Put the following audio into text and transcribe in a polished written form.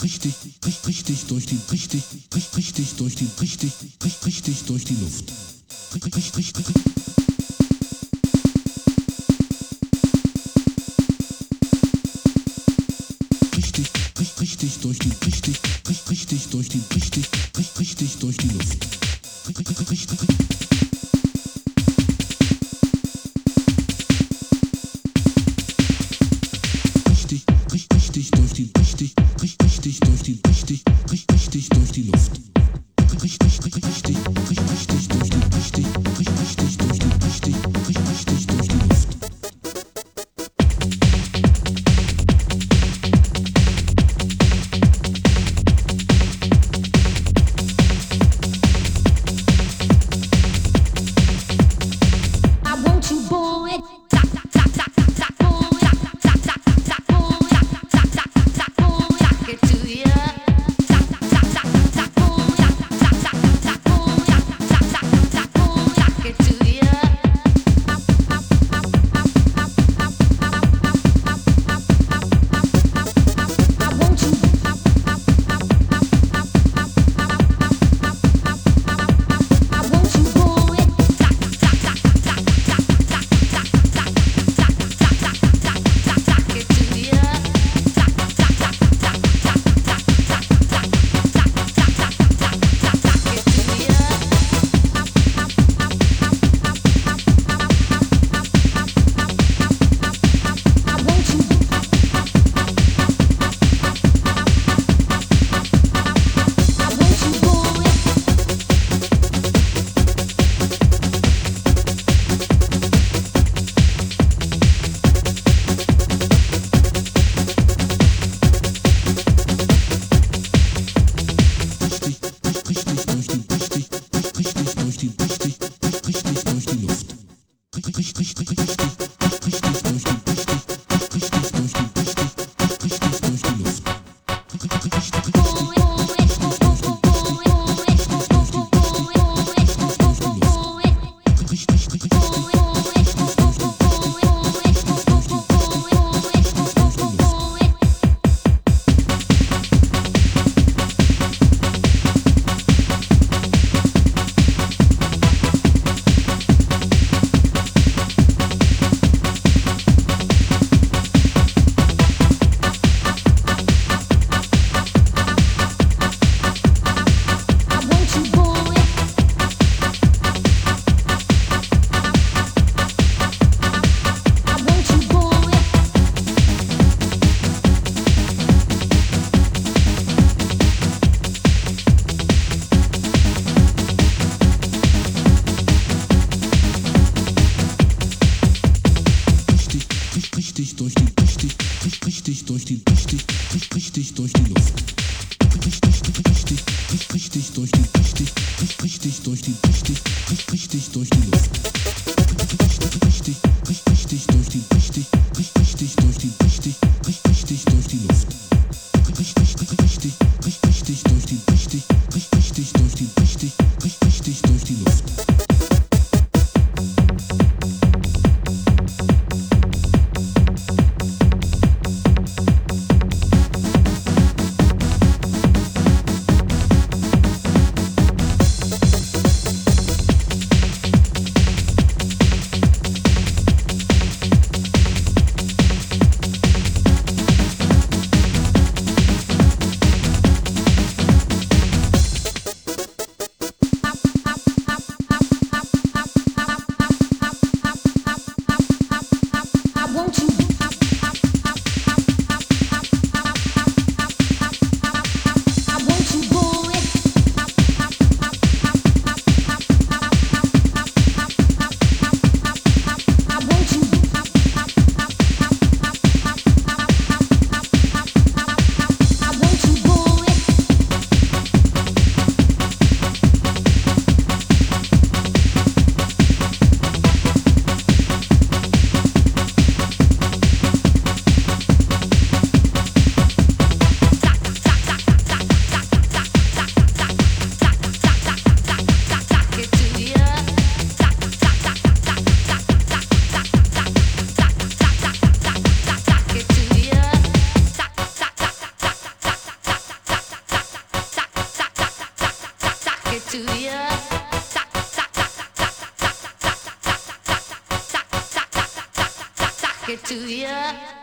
richtig durch die, richtig durch die, richtig durch die Luft. Richtig durch die, richtig durch die, richtig durch die Luft. Richtig durch die, richtig durch die, richtig durch die Luft. Richtig durch die, richtig durch die, richtig durch die Luft. it to ya. Sock, sock, sock, sock, sock, sock, sock, sock, sock, sock, sock, sock, sock, sock, sock, sock it to ya.